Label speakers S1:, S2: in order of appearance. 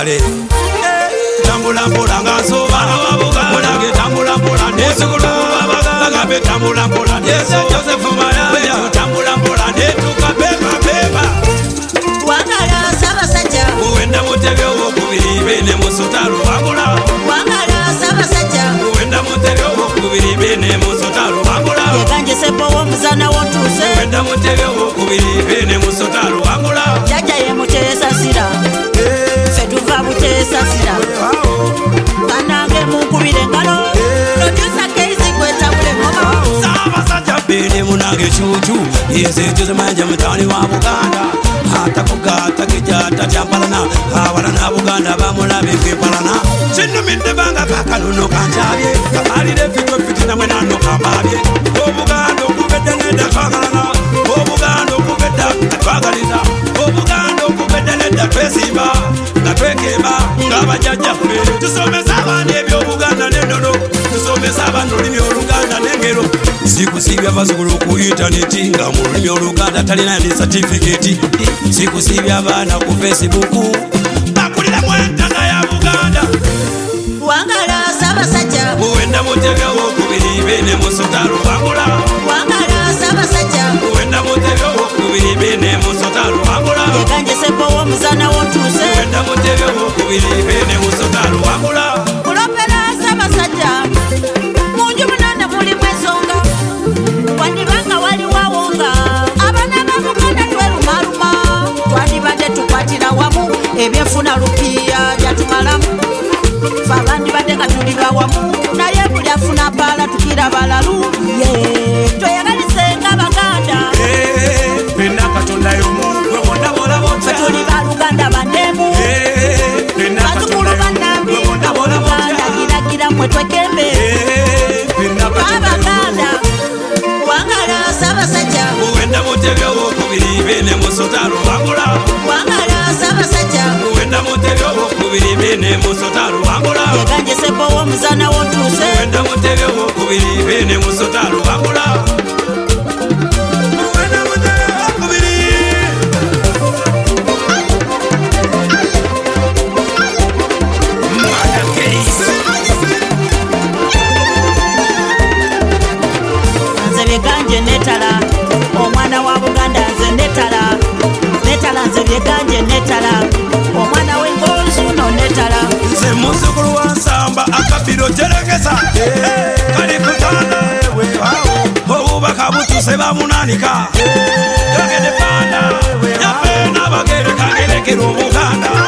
S1: Kabale tambula mpola ngasoba mulange tambula mpola nesukulu bagambe tambula mpola nese Joseph Mayanja tambula mpola netuka beba beba
S2: wangala Ssaabasajja
S1: uwenda mutebe owokubiri bene musotalo wangula
S2: wangala Ssaabasajja
S1: uwenda mutebe owokubiri bene musotalo wangula
S2: yeganje Sebo w'omuzana w'otuuse
S1: uwenda mutebe owokubiri bene musotalo wangula
S2: jjajja ye Muteesa Sira ffe tuva Buteesa Sira kanange munkubire engalo producer Keisi gwetabule ngoma
S1: Ssaabasajja bene munange chuchu yeze Joseph Mayanja mutawani wa Buganda atakugata kijata kyampalana abalana Buganda bamulabe kwepalana kinumidde banga pakaluno kanjabye kamalire fitwe fitina mwenano kambabye Obuganda okubedde nedda twagalana Obuganda okubedda twagaliza Obuganda okubedde nedda twesimba nga twekemba ng'abajjajja ffe tusomesa abaana ebyobuganda n'ennono tusomesa abaana olulimi Oluganda n'engero sikusibya bazukulu ku intaneti nga mu lulimi Oluganda talina ne certificate sikusibya abaana ku Facebook bakulira mu entana ya Buganda
S2: wangala Ssaabasajja
S1: uwenda mutebe owokubiri bene musotalo wangula
S2: wangala Ssaabasajja
S1: uwenda mutebe owokubiri bene musotalo wangula
S2: yeganje Sebo w'omuzana w'otuuse
S1: uwenda mutebe owokubiri bene musotalo wangula
S2: kulopera Ssaabasajja munju munana mulimu ensonga wandibanga waliwawonga abaana ba Buganda twerumaluma twandibadde tukwatira wamu ebyenfuna lupiya byatumalamu fe abandibadde nga tuli bawamu naye buli afuna paala tukira balalu tweyagalisenga Baganda
S1: bena Katonda y'omu gwe wonna
S2: fe tuli baluganda banemu bazukulu bannambi Oluganda giragira mmwe twekembe Abaganda wangala Ssaabasajja
S1: uwenda mutebe owokubiri bene musotalo wangula
S2: wangala Ssaabasajja
S1: uwenda mutebe owokubiri bene musotalo wangula
S2: yeganje Sebo w'omuzana w'otuuse
S1: uwenda mutebe owokubiri bene musotalo wangula uwenda mutebe owokubiri Mwana Keisi
S2: nze byeganje netala omwana wa Buganda nze netala nze byeganje netala omwana w'engonzu no netala
S1: nze muzukulu wa Nsamba akabiro terekesa kali kutana obubaka butuse bamunanika yogede panda yafe n'abagere kagerekera Obuganda